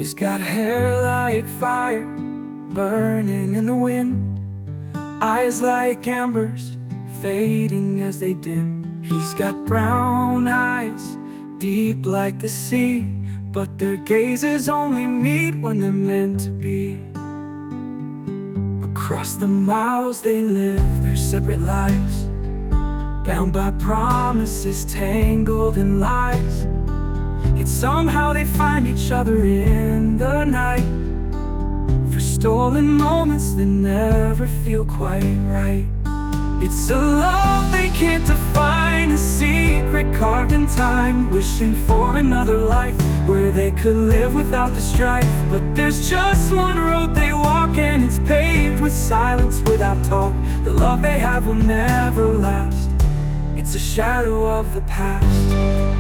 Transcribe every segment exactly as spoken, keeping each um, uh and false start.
He's got hair like fire, burning in the wind, eyes like embers, fading as they dim. He's got brown eyes, deep like the sea, but their gazes only meet when they're meant to be. Across the miles they live their separate lives, bound by promises, tangled in lies. Yet somehow they find each other in the night, for stolen moments that never feel quite right. It's a love they can't define, a secret carved in time, wishing for another life where they could live without the strife. But there's just one road they walk, and it's paved with silence without talk. The love they have will never last, it's a shadow of the past.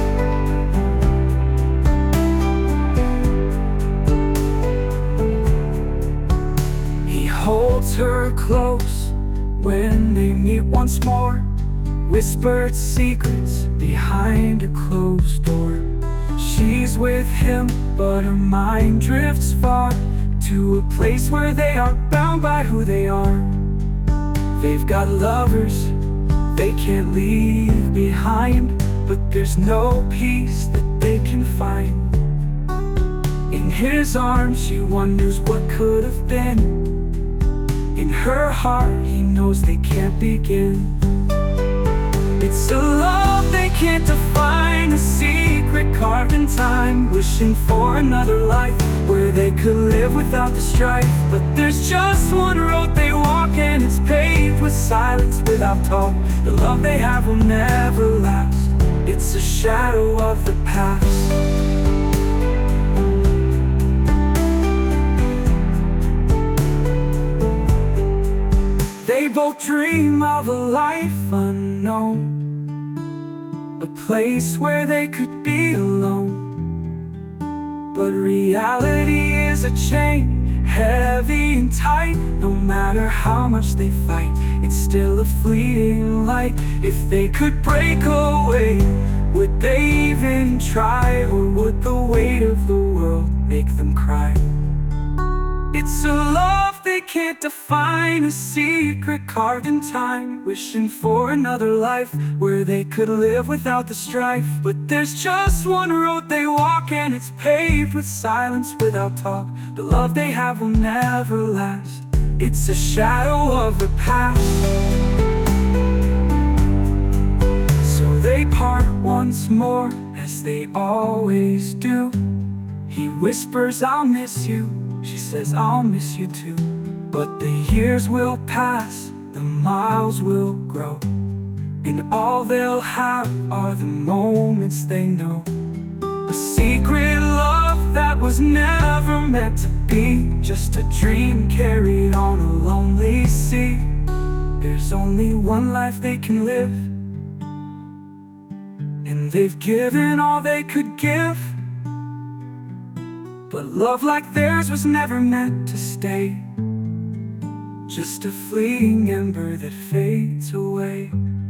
Holds her close when they meet once more, whispered secrets behind a closed door. She's with him, but her mind drifts far, to a place where they are bound by who they are. They've got lovers they can't leave behind, but there's no peace that they can find. In his arms she wonders what could have been, in her heart he knows they can't begin. It's a love they can't define, a secret carved in time, wishing for another life where they could live without the strife. But there's just one road they walk, and it's paved with silence without talk. The love they have will never last, it's a shadow of the past. They both dream of a life unknown, a place where they could be alone. But reality is a chain, heavy and tight. No matter how much they fight, it's still a fleeting light. If they could break away, would they even try? Or would the weight of the world make them cry? It's a love they can't define, a secret carved in time, wishing for another life where they could live without the strife. But there's just one road they walk, and it's paved with silence without talk. The love they have will never last, it's a shadow of the past. So they part once more, as they always do. He whispers, "I'll miss you." She says, "I'll miss you too." But the years will pass, the miles will grow, and all they'll have are the moments they know. A secret love that was never meant to be, just a dream carried on a lonely sea. There's only one life they can live, and they've given all they could give. But love like theirs was never meant to stay, just a fleeting ember that fades away.